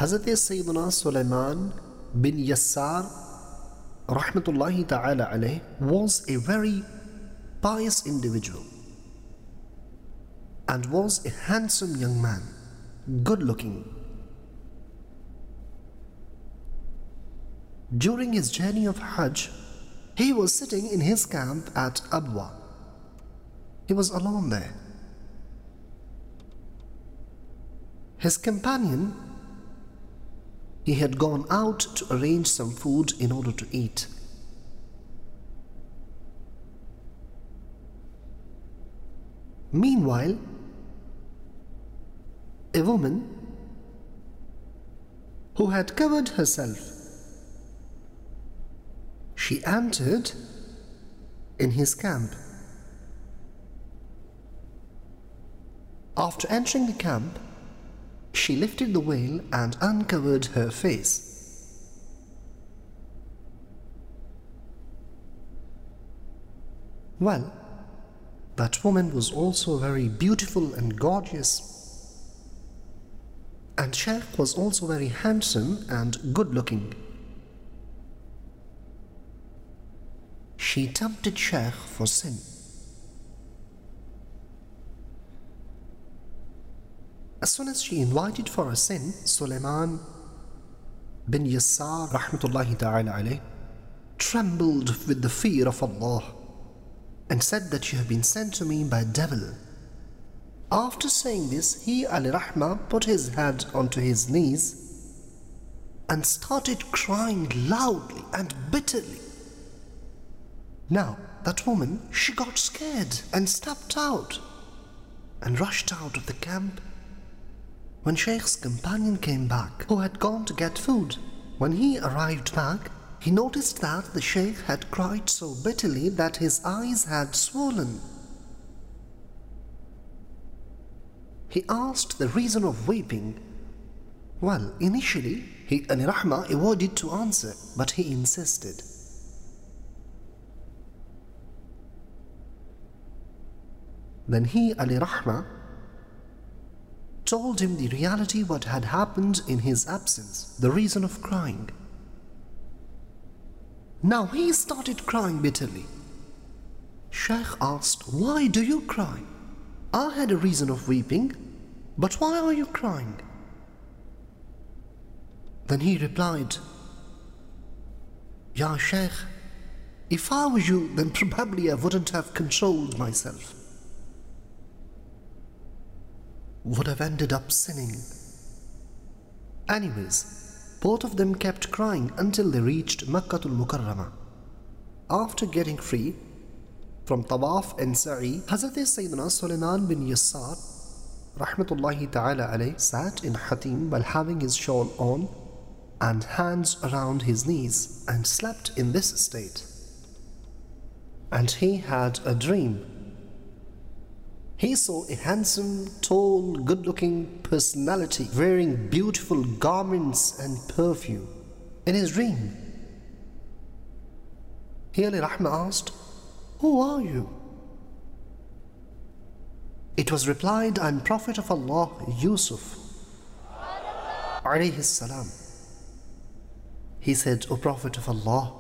Hazrat Sayyidina Sulaiman bin Yassar rahmatullahi ta'ala alayh was a very pious individual and was a handsome young man, good looking. During his journey of Hajj, he was sitting in his camp at Abwa. He was alone there. His companion, he had gone out to arrange some food in order to eat. Meanwhile, a woman who had covered herself, she entered in his camp. After entering the camp, she lifted the veil and uncovered her face. Well, that woman was also very beautiful and gorgeous, and Shaykh was also very handsome and good looking. She tempted Shaykh for sin. As soon as she invited for a sin, Sulaiman bin Yassar rahmatullahi ta'ala alayh trembled with the fear of Allah and said that you have been sent to me by devil. After saying this, he alayhi rahmah put his head onto his knees and started crying loudly and bitterly. Now, that woman, she got scared and stepped out and rushed out of the camp. When Shaykh's companion came back, who had gone to get food, when he arrived back, he noticed that the Shaykh had cried so bitterly that his eyes had swollen. He asked the reason of weeping. Well, initially, he alayhi rahmah avoided to answer, but he insisted. Then he alayhi rahmah told him the reality what had happened in his absence, the reason of crying. Now he started crying bitterly. Shaykh asked, "Why do you cry? I had a reason of weeping, but why are you crying?" Then he replied, "Ya Shaykh, if I were you, then probably I wouldn't have controlled myself. Would have ended up sinning." Anyways, both of them kept crying until they reached Makkatul Mukarramah. After getting free from Tawaf and Sa'i, Hazrat Sayyidina Sulaiman bin Yassar rahmatullahi ta'ala alayh sat in Hatim while having his shawl on and hands around his knees and slept in this state. And he had a dream. He saw a handsome, tall, good-looking personality wearing beautiful garments and perfume in his dream. He alayhi rahmah asked, "Who are you?" It was replied, "I'm Prophet of Allah, Yusuf alayhi salam." He said, "O Prophet of Allah,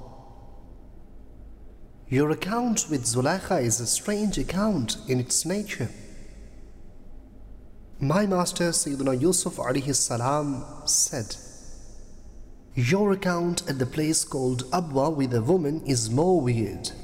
your account with Zulaykha is a strange account in its nature. My master Sayyidina Yusuf alayhi salam said, your account at the place called Abwa with a woman is more weird.